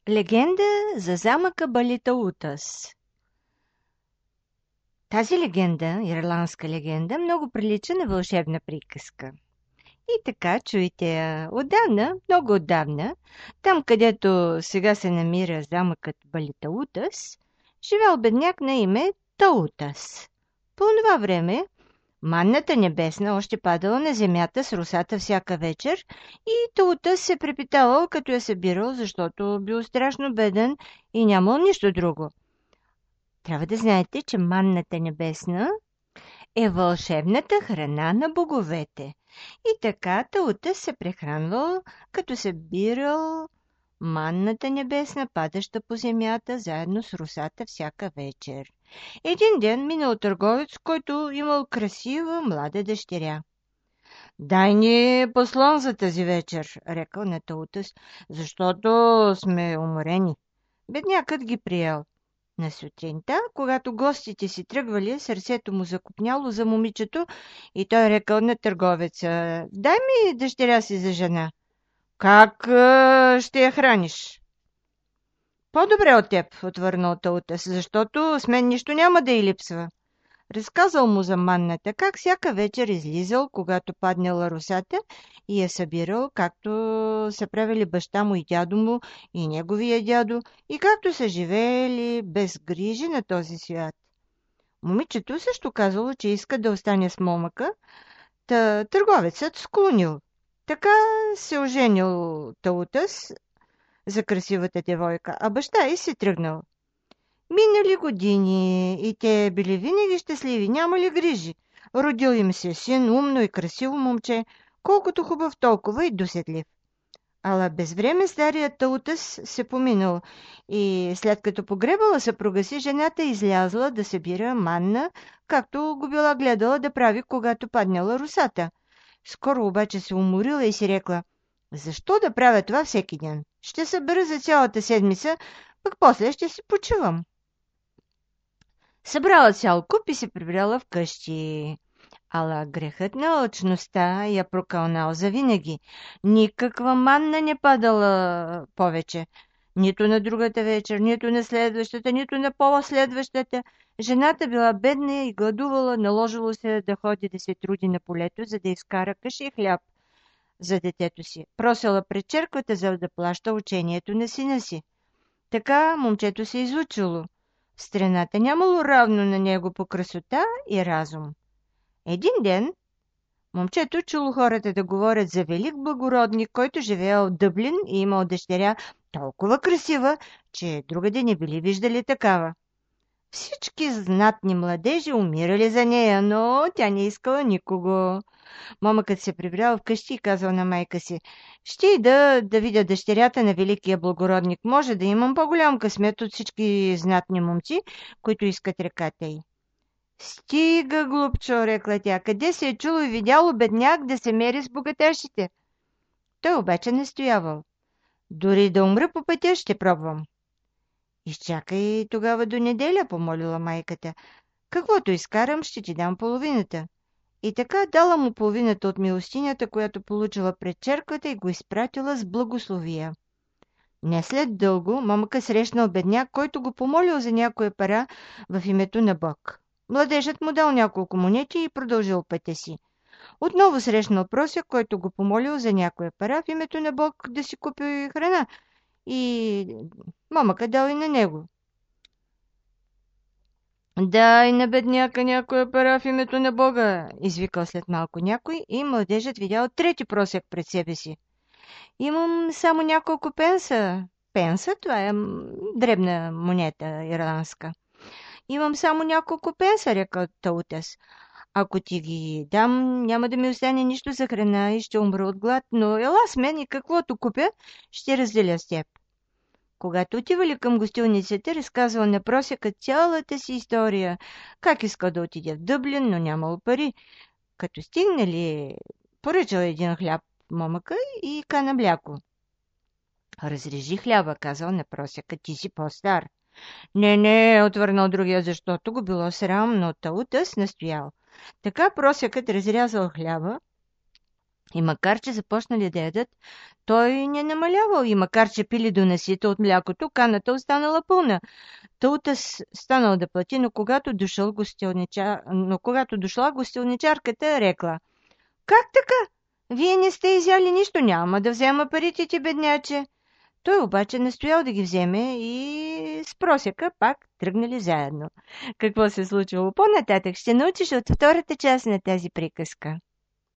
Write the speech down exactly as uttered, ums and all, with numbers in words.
Легенда за замъка Балитаутас. Тази легенда, ирландска легенда, много прилича на вълшебна приказка. И така, чуйте я отдавна, много отдавна, там където сега се намира замъкът Балитаутас, живял бедняк на име Таутас. По това време манната небесна още падала на земята с русата всяка вечер и Таутас се препитавал, като я събирал, защото бил страшно беден и нямал нищо друго. Трябва да знаете, че манната небесна е вълшебната храна на боговете. И така Таутас се прехранвал, като събирал манната небесна, падаща по земята, заедно с русата всяка вечер. Един ден минал търговец, който имал красива млада дъщеря. «Дай ни послон за тази вечер», рекал на Таутас, «защото сме уморени». Беднякът ги приел. На сутринта, когато гостите си тръгвали, сърцето му закопняло за момичето и той рекал на търговеца: «Дай ми дъщеря си за жена». «Как е, ще я храниш?» «По-добре от теб», отвърнал Таутас, «защото с мен нищо няма да й липсва». Разказал му за манната, как всяка вечер излизал, когато паднала русата, и я събирал, както са правили баща му и дядо му, и неговия дядо, и както са живеели без грижи на този свят. Момичето също казало, че иска да остане с момъка, та търговецът склонил. Така се оженил Таутас за красивата девойка, а баща й си тръгнал. Минали години и те били винаги щастливи, нямали грижи. Родил им се син, умно и красиво момче, колкото хубав, толкова и досетлив. Ала без време старият Таутас се поминал и след като погребала съпруга си, жената излязла да събира манна, както го била гледала да прави, когато паднала русата. Скоро обаче се уморила и си рекла: «Защо да правя това всеки ден? Ще събера за цялата седмица, пък после ще си почивам». Събрала цял куп и се прибрала вкъщи. Ала грехът на алчността я прокълнал завинаги. Никаква манна не падала повече. Нито на другата вечер, нито на следващата, нито на по-следващата. Жената била бедна и гладувала, наложило се да ходи да се труди на полето, за да изкара каша и хляб за детето си. Просела пред черквата, за да плаща учението на сина си. Така момчето се изучило. В страната нямало равно на него по красота и разум. Един ден момчето чуло хората да говорят за велик благородник, който живеел в Дъблин и имал дъщеря толкова красива, че другаде не били виждали такава. Всички знатни младежи умирали за нея, но тя не искала никого. Момъкът се прибрал вкъщи и казал на майка си: «Ще ида да видя дъщерята на великия благородник. Може да имам по-голям късмет от всички знатни момци, които искат ръката й». «Стига, глупчо», рекла тя, «къде се е чуло и видяло бедняк да се мери с богаташите?» Той обаче настоявал: «Дори да умра по пътя, ще пробвам». «Изчакай тогава до неделя», помолила майката. «Каквото изкарам, ще ти дам половината». И така дала му половината от милостинята, която получила пред черквата, и го изпратила с благословия. Не след дълго момъка срещнал бедняк, който го помолил за някоя пара в името на Бог. Младежът му дал няколко монети и продължил пътя си. Отново срещнал просяк, който го помолил за някоя пара в името на Бог да си купи храна, и момъка дал и на него. «Дай на бедняка някоя пара в името на Бога», извикал след малко някой, и младежът видял трети просяк пред себе си. «Имам само няколко пенса». Пенса, това е дребна монета ирландска. «Имам само няколко пенса», рекал Таутас. «Ако ти ги дам, няма да ми остане нищо за храна и ще умра от глад, но ела с мен и каквото купя, ще разделя с теб». Когато отивали към гостилницата, разказвал на просяка цялата си история, как искал да отиде в Дъблин, но нямал пари. Като стигнали, поръчал един хляб момъка и кана мляко. «Разрежи хляба», казал на просяка, «ти си по-стар». «Не, не», отвърнал другия, защото го било срам, но Таутас настоял. Така просякът разрязал хляба И макар, че започнали да ядат, той не намалявал. И макар, че пили до насита от млякото, каната останала пълна. Тълтас станал да плати, но когато, дошъл гостилничар... но когато дошла гостилничарката, рекла: как така? Вие не сте изяли нищо, няма да взема парите ти, бедняче. Той обаче настоял да ги вземе и с просяка пак тръгнали заедно. Какво се случвало по-нататък ще научиш от втората част на тази приказка.